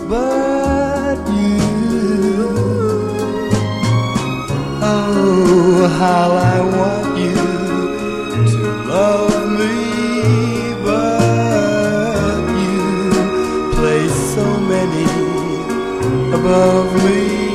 but you. Oh, how I want you to love me, but you place so many above me.